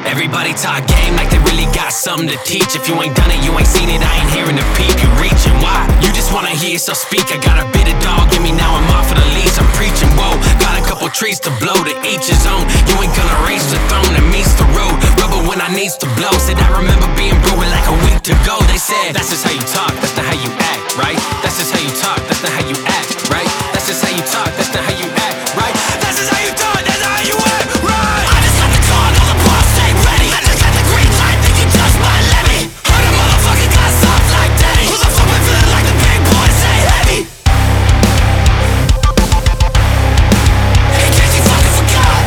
Everybody talk game like they really got something to teach. If you ain't done it, you ain't seen it, I ain't hearing the peep. You reaching, why? You just wanna hear yourself speak. I got a bit of dog in me, now I'm off of the leash. I'm preaching, whoa, got a couple trees to blow, to each his own. You ain't gonna reach the throne that meets the road. Rubber when I needs to blow. Said I remember being broke with like a week to go. They said, that's just how you talk, that's not how you act, right? That's just how you talk, that's not how you act, right? That's just how you talk, that's not how you act, right? That's just how you talk, that's not how you act, right? I just got the card, all the boss stay ready. I just got the green light, think you just might let me. Heard a motherfucking got soft like Daddy. Who the fuck been feeling like the big boy say heavy? In case you fucking forgot.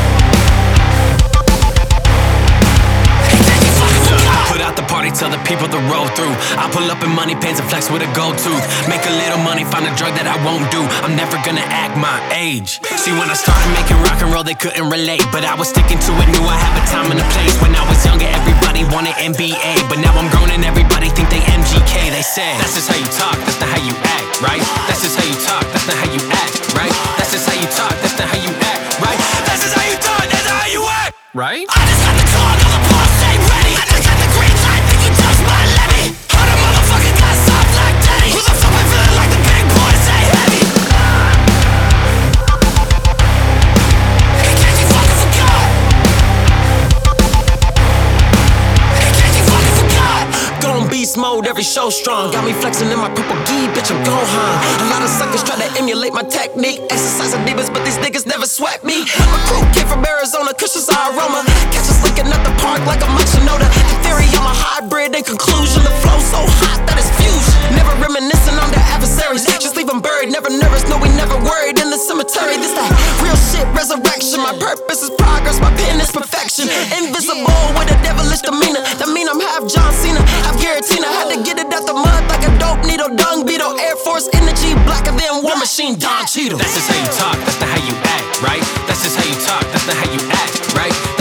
In case you fucking forgot. Put out the party, tell the people to roll through. I pull up in money pants and flex with a gold tooth. Make a little money, find a drug that I won't do. I'm never gonna act my age. See, when I started making rock and roll, they couldn't relate, but I was sticking to it, knew I had a time and a place. When I was younger, everybody wanted NBA, but now I'm grown and everybody think they MGK. They say, that's just how you talk, that's not how you act, right? That's just how you talk, that's not how you act, right? That's just how you talk, that's not how you act, right? That's just how you talk, that's not how you act, right? I just got the card, all the boss stay ready. I just got the green light, think you just might let me. Heard a motherfucking got soft like Daddy. Who the fuck been feeling like the big boy say heavy? In case you fucking forgot. In case you fucking forgot. Gone beast mode, every show strong. Got me flexing in my purple gi, bitch, I'm Gohan. A lot of suckers try to emulate my technique. Exercising demons, but these niggas never sweat me. My crew came from Arizona, cushions our aroma. Catch us linking at the park like a Machinoda. In theory, I'm a hybrid. In conclusion, the flow so hot that it's fusion. Never reminiscing on their adversaries. Just leave them buried, never nervous, no, we never worried. In the cemetery, this that real shit, resurrection. My purpose is progress, my pen is perfection. Invisible with a devilish demeanor. That mean I'm half John Cena, half Giratina. Had to get it out the mud like a dope needle. Dung beetle, Air Force energy, blacker than War Machine, Don Cheadle. That's just how you talk, that's not how you act, right? That's just how you talk, that's not how you act, right?